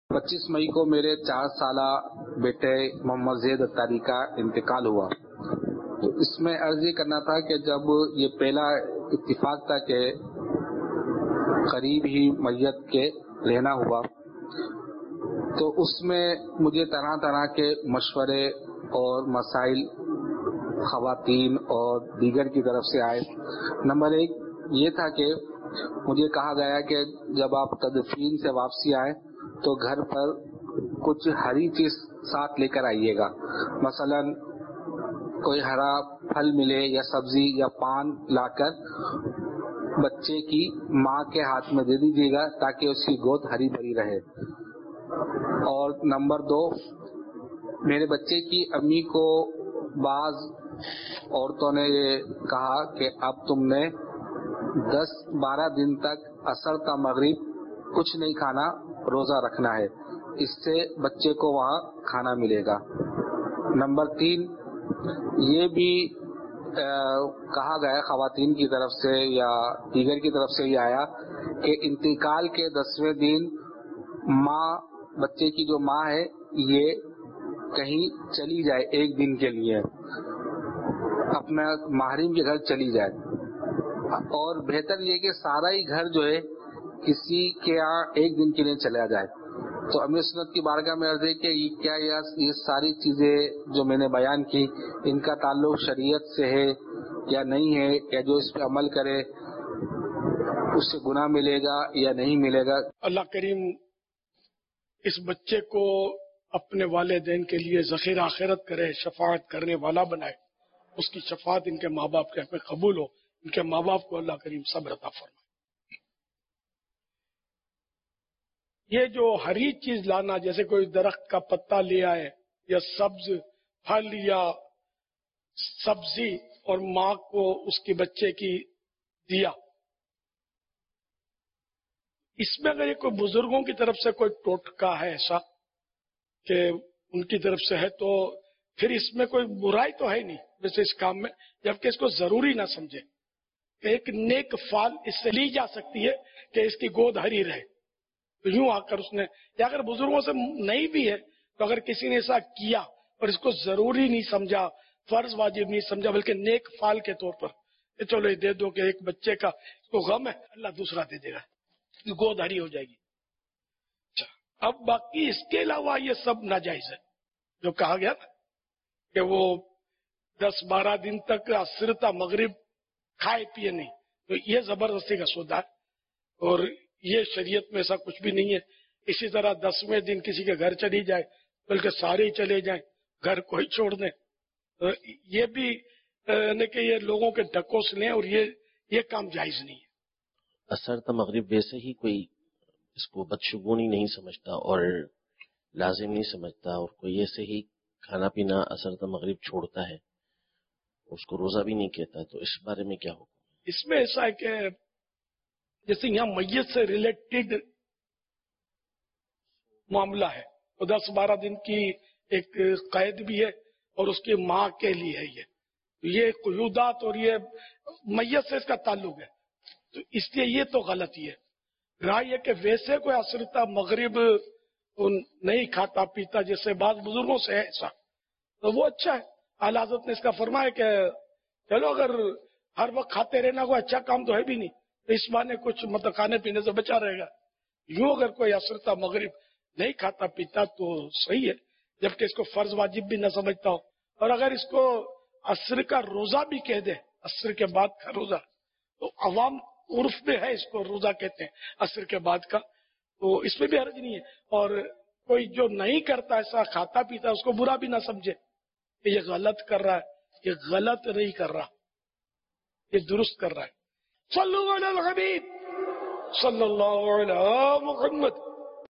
25 مئی کو میرے 4 سالہ بیٹے محمد زید اتاری کا انتقال ہوا. تو اس میں عرض یہ کرنا تھا کہ جب یہ پہلا اتفاق تھا کہ قریب ہی میت کے رہنا ہوا، تو اس میں مجھے طرح طرح کے مشورے اور مسائل خواتین اور دیگر کی طرف سے آئے. نمبر 1 یہ تھا کہ مجھے کہا گیا کہ جب آپ تدفین سے واپسی آئیں تو گھر پر کچھ ہری چیز ساتھ لے کر آئیے گا، مثلا کوئی ہرا پھل ملے یا سبزی یا پان لا کر بچے کی ماں کے ہاتھ میں دے دیجیے گا تاکہ اس کی گود ہری بھری رہے. اور نمبر 2 میرے بچے کی امی کو بعض عورتوں نے یہ کہا کہ اب تم نے 10-12 دن تک عصر تا مغرب کچھ نہیں کھانا، روزہ رکھنا ہے، اس سے بچے کو وہاں کھانا ملے گا. نمبر 3 یہ بھی کہا گیا خواتین کی طرف سے یا دیگر کی طرف سے یہ آیا کہ انتقال کے 10ویں دن ماں، بچے کی جو ماں ہے، یہ کہیں چلی جائے 1 دن کے لیے، اپنا محرم کے گھر چلی جائے، اور بہتر یہ کہ سارا ہی گھر جو ہے کسی کے یہاں 1 دن کے لیے چلا جائے. تو امیر سنت کی بارگاہ میں عرض ہے کہ کیا یہ ساری چیزیں جو میں نے بیان کی ان کا تعلق شریعت سے ہے یا نہیں ہے، یا جو اس پہ عمل کرے اس سے گناہ ملے گا یا نہیں ملے گا؟ اللہ کریم اس بچے کو اپنے والدین کے لیے ذخیرہ آخرت کرے، شفاعت کرنے والا بنائے، اس کی شفاعت ان کے ماں باپ کے حق میں قبول ہو، ان کے ماں باپ کو اللہ کریم صبر عطا فرمائے. یہ جو ہری چیز لانا، جیسے کوئی درخت کا پتا لے آئے یا سبز پھل یا سبزی اور ماں کو اس کے بچے کی دیا، اس میں اگر یہ کوئی بزرگوں کی طرف سے کوئی ٹوٹکا ہے ایسا کہ ان کی طرف سے ہے تو پھر اس میں کوئی برائی تو ہے نہیں ویسے اس کام میں، جبکہ اس کو ضروری نہ سمجھے. ایک نیک فال اس سے لی جا سکتی ہے کہ اس کی گود ہری رہے. تو یوں آ کر اس نے، یا اگر بزرگوں سے نہیں بھی ہے تو اگر کسی نے ایسا کیا اور اس کو ضروری نہیں سمجھا، فرض واجب نہیں سمجھا، بلکہ نیک فال کے طور پر کہ چلو یہ دے دو کہ ایک بچے کا اس کو غم ہے، اللہ دوسرا دے دے گا، گود ہری ہو جائے گی. اچھا، اب باقی اس کے علاوہ یہ سب ناجائز ہے جو کہا گیا نا کہ وہ 10-12 دن تک عصر تا مغرب کھائے پیے نہیں، تو یہ زبردستی کا سودا ہے اور یہ شریعت میں ایسا کچھ بھی نہیں ہے. اسی طرح 10ویں دن کسی کے گھر چلی جائے، بلکہ سارے ہی چلے جائیں، گھر کوئی چھوڑ دیں، یہ بھی یعنی کہ یہ لوگوں کے ڈکوس لیں، اور یہ کام جائز نہیں ہے. عصر تا مغرب ویسے ہی کوئی اس کو بدشگونی نہیں سمجھتا اور لازم نہیں سمجھتا، اور کوئی ایسے ہی کھانا پینا عصر تا مغرب چھوڑتا ہے، اس کو روزہ بھی نہیں کہتا، تو اس بارے میں کیا حکم؟ اس میں ایسا ہے کہ جیسے یہاں میت سے ریلیٹڈ معاملہ ہے، تو 10-12 دن کی ایک قید بھی ہے اور اس کی ماں کے لیے ہے. یہ قیودات اور یہ میت سے اس کا تعلق ہے، تو اس لیے یہ تو غلطی ہے. رائے کہ ویسے کوئی عصر تا مغرب نہیں کھاتا پیتا جیسے بعض بزرگوں سے ہے ایسا، تو وہ اچھا ہے. اعلیٰ حضرت نے اس کا فرمایا کہ چلو اگر ہر وقت کھاتے رہنا کوئی اچھا کام تو ہے بھی نہیں، تو اس بہانے کچھ مطلب کھانے پینے سے بچا رہے گا. یوں اگر کوئی عصر تا مغرب نہیں کھاتا پیتا تو صحیح ہے، جبکہ اس کو فرض واجب بھی نہ سمجھتا ہو. اور اگر اس کو عصر کا روزہ بھی کہہ دے، عصر کے بعد کا روزہ، تو عوام عرف میں ہے اس کو روزہ کہتے ہیں عصر کے بعد کا، تو اس میں بھی حرج نہیں ہے. اور کوئی جو نہیں کرتا ایسا کھاتا پیتا اس کو برا بھی نہ سمجھے کہ یہ غلط کر رہا ہے، یہ غلط نہیں کر رہا، یہ درست کر رہا ہے. صلو علی الحبیب صلی اللہ علیہ محمد.